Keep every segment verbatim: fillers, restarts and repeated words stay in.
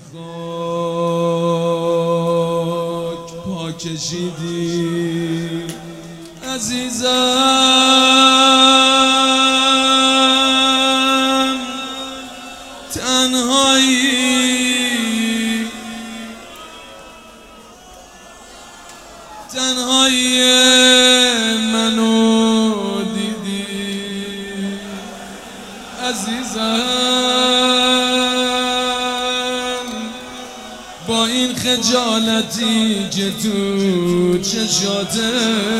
خاک پا کشیدی عزیزم، تنهایی تنهایی منو دیدی عزیزم، با این خجالتی که تو چشاته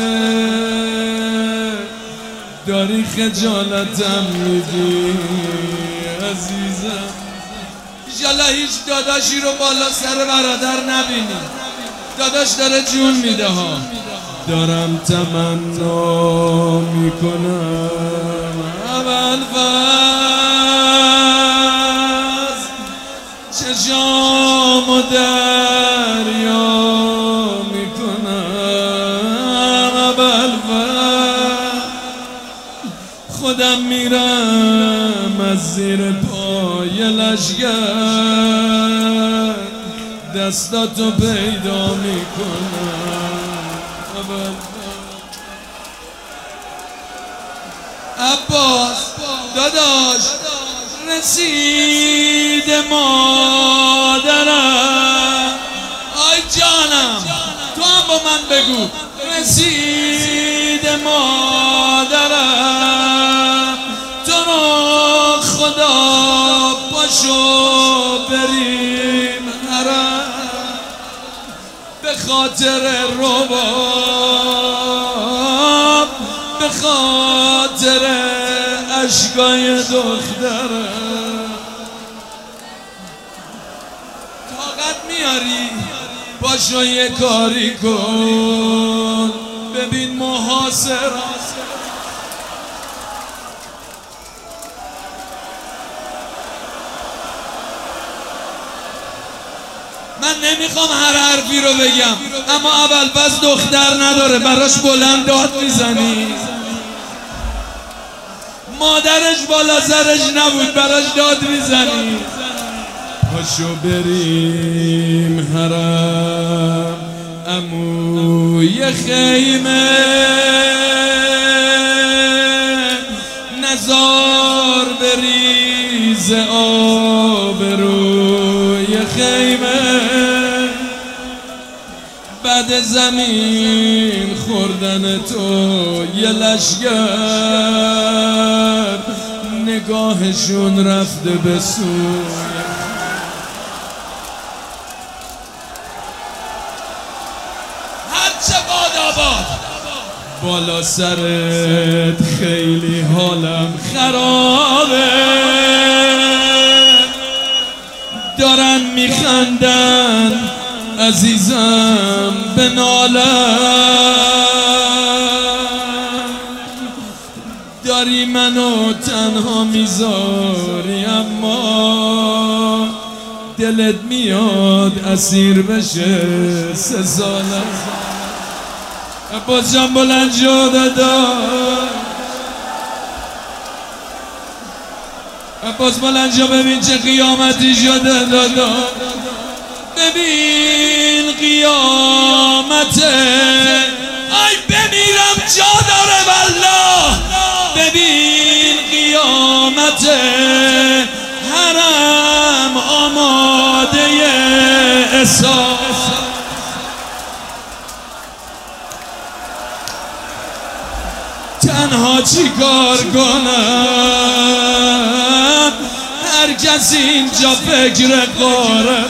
داری خجالتم میدی عزیزم. ایشالله هیچ داداشی رو بالا سر برادر نبینی، داداش داره جون میده ها. دارم تمنا میکنم ابوالفضل چشامو دریا میکنم ابوالفضل، خودم میرم از زیر پای لشگر دستاتو پیدا میکنم عباس داداش. رسید مادرم، آی جانم تو هم با من بگو. رسید مادرم، تو رو خدا پاشو بریم حرم، به خاطر رباب، به خاطر اشکای دخترم. طاقت میاری پاشو یه کاری کن، ببین محاصره من نمیخوام هر حرفی رو بگم، اما ابوالفضل دختر نداره، براش بلند داد میزنی. مادرش بالا سرش نبود، براش داد میزنی. پاشو بریم حرم عموی خیمه، نزار بریز آب روی خیمه، بعد زمین خوردن تو یه لشگر نگاهشون رفته به سوی. هرچه باد آباد بالا سرت خیلی حالم خرابه، دارن میخندن عزیزم به نالم، داری منو تنها میذاری اما دلت میاد اسیر بشه سه سالم. عباس جان بلند شو دادا، عباس بلند شو ببین چه قیامتی شده دادا، ببین قیامته، ای بمیرم جا داره والله، ببین قیامته، حرم آماده حساب. تنها چی کار کنم، هر کسی اینجا فکر قاره.